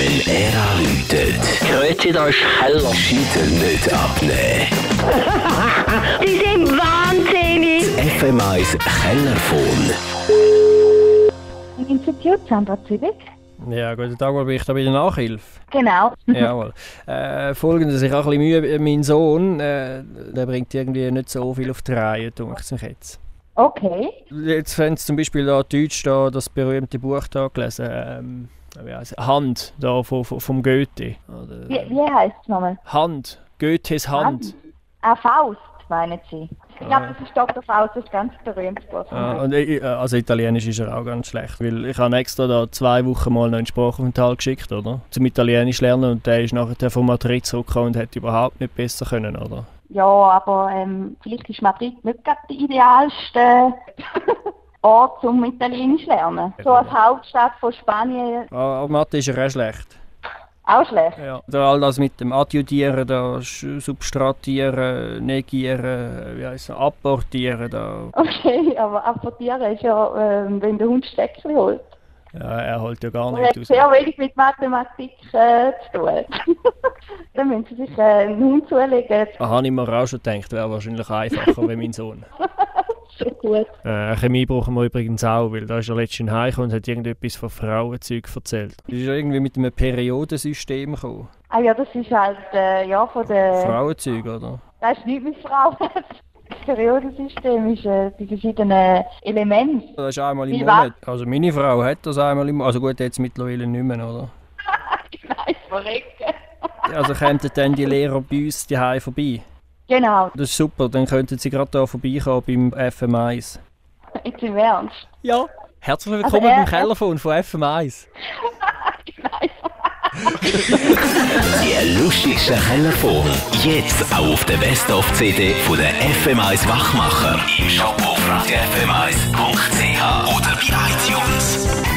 Wenn er anruft. Grüezi, da ist Keller. Scheiter nicht abnehmen. Die sind wahnsinnig! FM1 Kellerfon. Institut Sandra Zübig. Ja, guten Tag, bin ich da bei der Nachhilfe? Genau. Jawohl. Folgendes, ich habe ein bisschen Mühe, mein Sohn, der bringt irgendwie nicht so viel auf die Reihe, denke ich jetzt. Okay. Jetzt haben Sie zum Beispiel da Deutsch da, das berühmte Buch da gelesen, wie heisst es? Hand, da vom Goethe. Oder, Wie heisst es nochmal? Hand, Goethes Hand. Faust, meinen Sie? Ich glaube, das ist Dr. Faust, das ganz berühmtes Buch. Und also Italienisch ist er auch ganz schlecht, weil ich habe extra da 2 Wochen mal noch einen Sprachaufenthalt geschickt, oder? Zum Italienisch lernen, und der ist nachher von Madrid zurückgekommen und hätte überhaupt nicht besser können, oder? Ja, aber vielleicht ist Madrid nicht gerade der idealste Ort zum Italienisch lernen. So als Hauptstadt von Spanien. Aber Mathe ist ja auch schlecht. Auch schlecht. Ja. Da all das mit dem Adjudieren, da Substratieren, Negieren, wie heisst es, Apportieren. Da. Okay, aber apportieren ist ja, wenn der Hund Steckchen holt. Ja, er holt ja gar Das nicht hat aus. sehr wenig mit Mathematik zu tun. Dann müssen Sie sich einen Hund zulegen. Habe ich mir auch schon gedacht, wäre wahrscheinlich einfacher wie mein Sohn. So gut. Chemie brauchen wir übrigens auch, weil da ist er letztens heimgekommen und hat irgendetwas von Frauenzeug erzählt. Das ist irgendwie mit einem Periodensystem gekommen. Ah ja, das ist halt, ja, von der... Frauenzeug, oder? Das ist nicht mit Frauen. Das Periodensystem ist die verschiedenen Elemente. Das ist einmal im Wie Monat. Also meine Frau hat das einmal im Monat. Also gut, jetzt mittlerweile nicht mehr, oder? Nein, verrecken. Also kommen dann die Lehrer bei uns daheim vorbei. Genau. Das ist super, dann könnten Sie gerade hier vorbeikommen beim FM1. Jetzt im Ernst. Ja. Herzlich willkommen beim Kellerfon von FM1. Nein. Die lustigsten Kellerfon. Jetzt auch auf der Best-of-CD von der FM1 Wachmacher. Im Shop auf radfm1.ch oder bei iTunes.